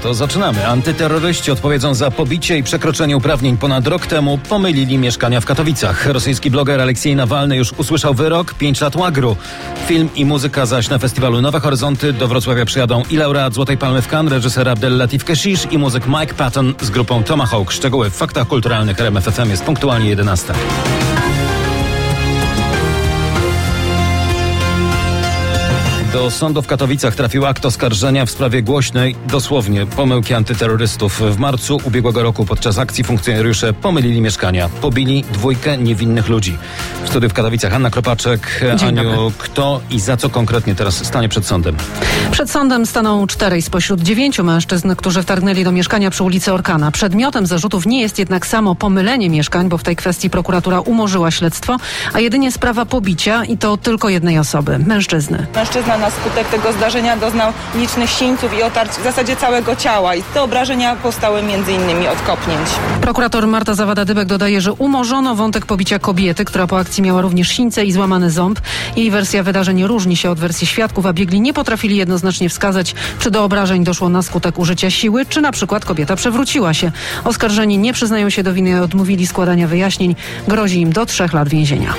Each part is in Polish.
to zaczynamy. Antyterroryści odpowiedzą za pobicie i przekroczenie uprawnień. Ponad rok temu pomylili mieszkania w Katowicach. Rosyjski bloger Aleksiej Nawalny już usłyszał wyrok, 5 lat łagru. Film i muzyka zaś na festiwalu Nowe Horyzonty. Do Wrocławia przyjadą i laureat Złotej Palmy w Cannes, reżyser Abdel Latif Keshish i muzyk Mike Patton z grupą Tomahawk. Szczegóły w Faktach Kulturalnych RMF FM jest punktualnie 11. Do sądu w Katowicach trafił akt oskarżenia w sprawie głośnej, dosłownie, pomyłki antyterrorystów. W marcu ubiegłego roku podczas akcji funkcjonariusze pomylili mieszkania. Pobili 2 niewinnych ludzi. W studiu w Katowicach Anna Kropaczek. Aniu, kto i za co konkretnie teraz stanie przed sądem? Przed sądem staną 4 spośród 9 mężczyzn, którzy wtargnęli do mieszkania przy ulicy Orkana. Przedmiotem zarzutów nie jest jednak samo pomylenie mieszkań, bo w tej kwestii prokuratura umorzyła śledztwo, a jedynie sprawa pobicia i to tylko jednej osoby, mężczyzny. Mężczyzna na skutek tego zdarzenia doznał licznych sińców i otarć w zasadzie całego ciała i te obrażenia powstały m.in. od kopnięć. Prokurator Marta Zawada-Dybek dodaje, że umorzono wątek pobicia kobiety, która po akcji miała również sińce i złamany ząb. Jej wersja wydarzeń różni się od wersji świadków, a biegli nie potrafili jednoznacznie wskazać, czy do obrażeń doszło na skutek użycia siły, czy na przykład kobieta przewróciła się. Oskarżeni nie przyznają się do winy i odmówili składania wyjaśnień. Grozi im do 3 lat więzienia.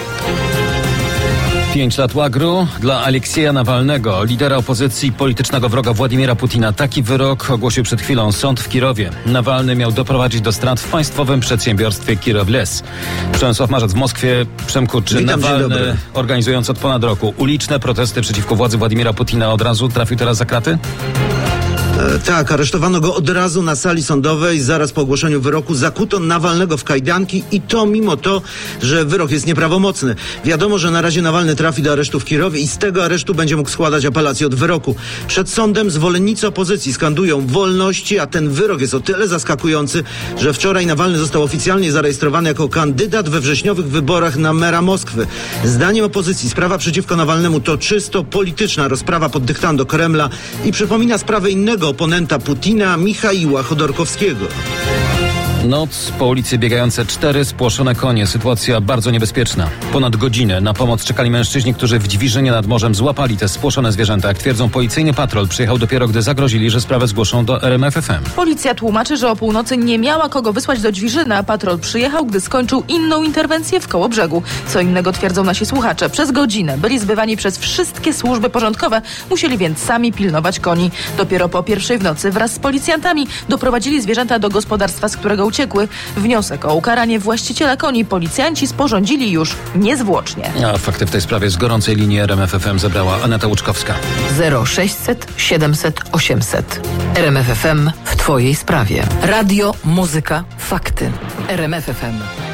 5 lat łagru dla Aleksieja Nawalnego, lidera opozycji, politycznego wroga Władimira Putina. Taki wyrok ogłosił przed chwilą sąd w Kirowie. Nawalny miał doprowadzić do strat w państwowym przedsiębiorstwie Kirov-Les. Przemysław Marzec w Moskwie. Przemku, czy Nawalny, organizując od ponad roku uliczne protesty przeciwko władzy Władimira Putina, od razu trafił teraz za kraty? Tak, aresztowano go od razu na sali sądowej. Zaraz po ogłoszeniu wyroku zakuto Nawalnego w kajdanki i to mimo to, że wyrok jest nieprawomocny. Wiadomo, że na razie Nawalny trafi do aresztu w Kirowie i z tego aresztu będzie mógł składać apelację od wyroku. Przed sądem zwolennicy opozycji skandują wolności, a ten wyrok jest o tyle zaskakujący, że wczoraj Nawalny został oficjalnie zarejestrowany jako kandydat we wrześniowych wyborach na mera Moskwy. Zdaniem opozycji sprawa przeciwko Nawalnemu to czysto polityczna rozprawa pod dyktando Kremla i przypomina sprawę innego oponenta Putina, Michaiła Chodorkowskiego. Noc, po ulicy biegające 4 spłoszone konie. Sytuacja bardzo niebezpieczna. Ponad godzinę na pomoc czekali mężczyźni, którzy w Dźwiżynie nad morzem złapali te spłoszone zwierzęta. Jak twierdzą, policyjny patrol przyjechał dopiero, gdy zagrozili, że sprawę zgłoszą do RMF FM. Policja tłumaczy, że o północy nie miała kogo wysłać do Dźwiżyny, a patrol przyjechał, gdy skończył inną interwencję w Kołobrzegu. Co innego twierdzą nasi słuchacze. Przez godzinę byli zbywani przez wszystkie służby porządkowe. Musieli więc sami pilnować koni. Dopiero po 1:00 w nocy wraz z policjantami doprowadzili zwierzęta do gospodarstwa, z którego uciekły. Wniosek o ukaranie właściciela koni policjanci sporządzili już niezwłocznie. A fakty w tej sprawie z gorącej linii RMF FM zebrała Aneta Łuczkowska. 0600 700 800. RMF FM w Twojej sprawie. Radio, muzyka, fakty. RMF FM.